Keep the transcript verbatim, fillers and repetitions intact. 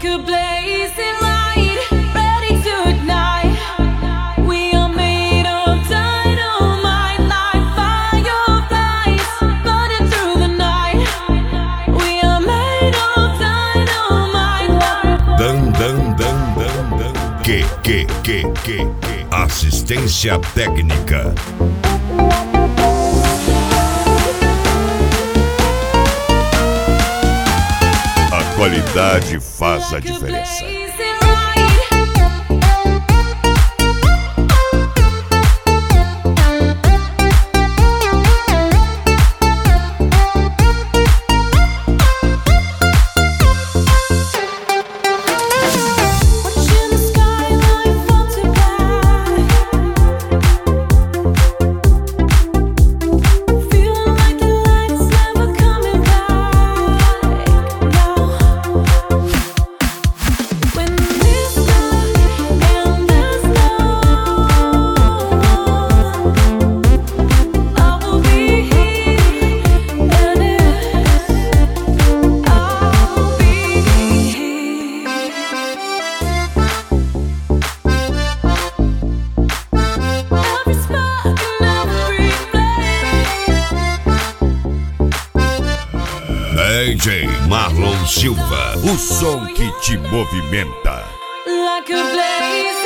Like a blazing light, ready to ignite. We are made of dynamite, like fireflies, burning through the night. We are made of dynamite. Dan, dan, dan, dan, dan. Que, que, que, que, que. Assistência técnica. A qualidade faz a diferença. D J Marlon Silva, o som que te movimenta. Like a blaze.